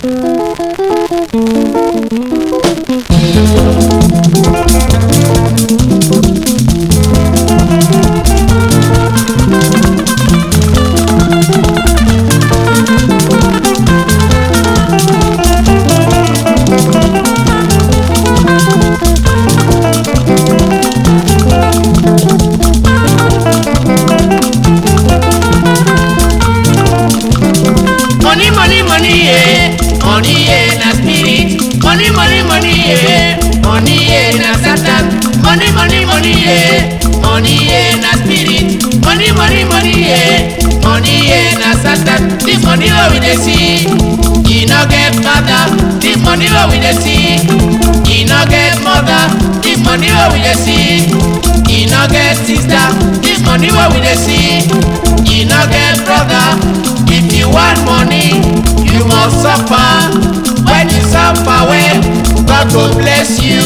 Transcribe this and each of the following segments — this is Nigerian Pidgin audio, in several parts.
God bless you.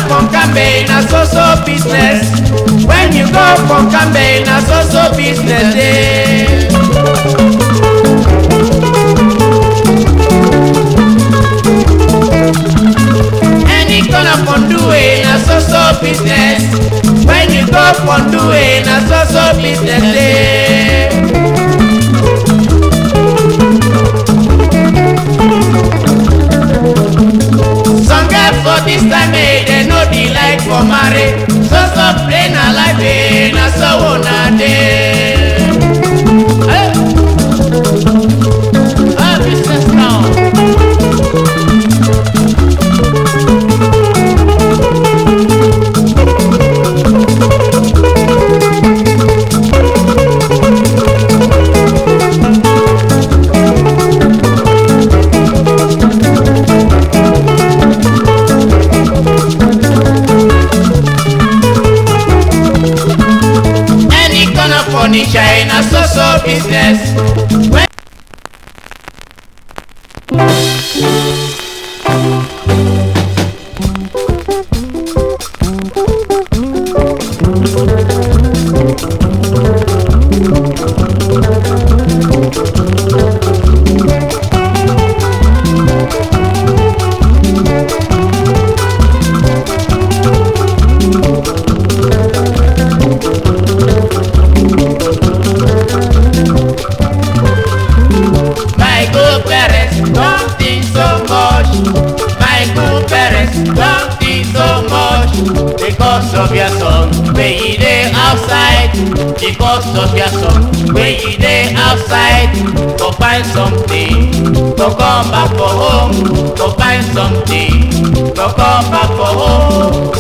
from Cambe, na so business. When you go from Cambe, na so business day. Any corner from Due, na so business. When you go from Due, na so business day. Some girls for this time, they know the like for marriage. So play na life, na so na day. Business now. China so business. Because of your son, where you dey outside. Because of your son, where you dey outside. Go find something, go come back for home. Go find something, go come back for home.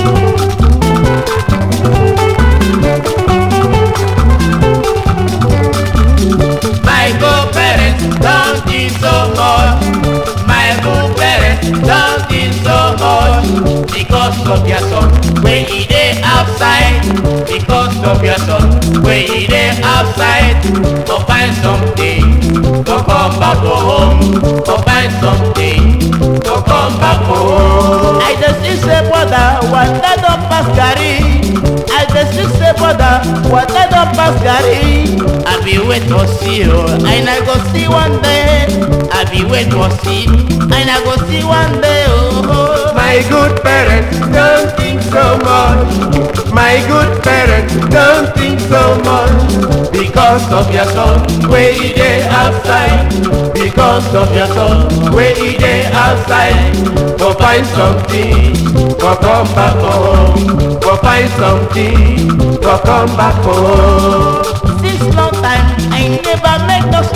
My good parents don't think so much. My good parents don't think so much. Because of your son, where he dey outside. Because of your son, where he dey outside. Go find something, go come back home. Go find something, go come back home. I just see say brother, what I don't pass carry. I just see say brother, what I don't pass carry. I be wait for see you, and I go see one day. I be wait for see, and I go see one day. Oh, my good parents don't think so much. My good parents don't think so much. Because of your son, where he dey outside. Because of your son, where he dey outside. Go find something, go come back home. Go find something, go come back home. Since long time, I never make no